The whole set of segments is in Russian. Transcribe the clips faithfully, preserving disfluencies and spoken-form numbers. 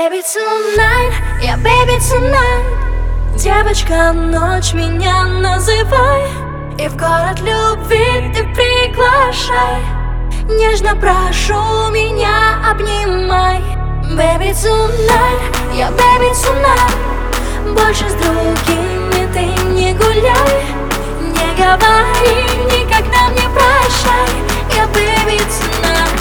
Baby tonight, yeah baby tonight. Девочка, ночь меня называй, и в город любви ты приглашай. Нежно прошу, меня обнимай. Baby tonight, yeah baby tonight. Больше с другими ты не гуляй. Не говори никогда мне прощай. Yeah baby tonight.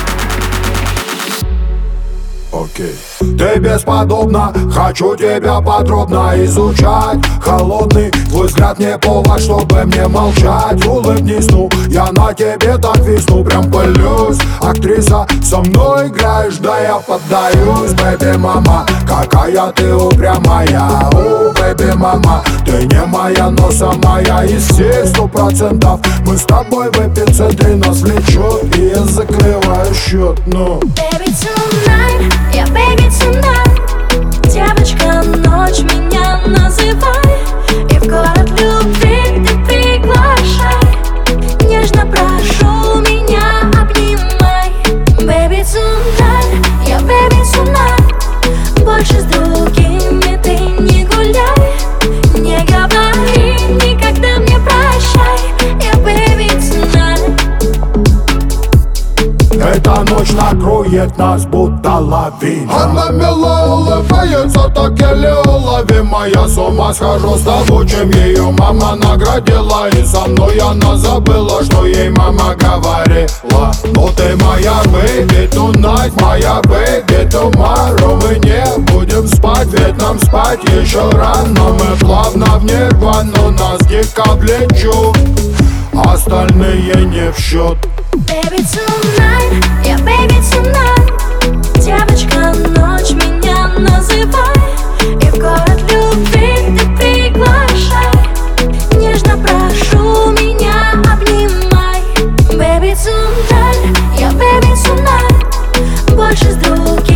Окей. Ты бесподобна, хочу тебя подробно изучать. Холодный твой взгляд не повод, чтобы мне молчать. Улыбнись, ну, я на тебе так висну, прям пылюсь. Актриса, со мной играешь, да я поддаюсь. Бэби мама, какая ты упрямая. О, бэби мама, ты не моя, но самая из всех сто процентов. Мы с тобой в эпицентре, нас влечет, и я закрываю счет, ну. Baby tonight, yeah baby tonight. Девочка, ночь меня называй, и в город любви ты приглашай. Нежно прошу, меня обнимай. Baby tonight, yeah baby tonight. Больше с другими ты не гуляй. Не говори никогда мне прощай. Yeah baby tonight. Эта ночь накроет нас, будто лавина. Она мило улыбается, так еле уловимая. С ума схожу с того, чем ее мама наградила. И со мной она забыла, что ей мама говорила. Но ты моя baby tonight, моя baby tomorrow. Мы не будем спать, ведь нам спать еще рано. Мы плавно в нирвану, нас дико влечут, остальные не в счет. Baby tonight, yeah baby tonight. Девочка, ночь меня называй, и в город любви ты приглашай. Нежно прошу, меня обнимай. Baby tonight, yeah baby tonight. Больше с другими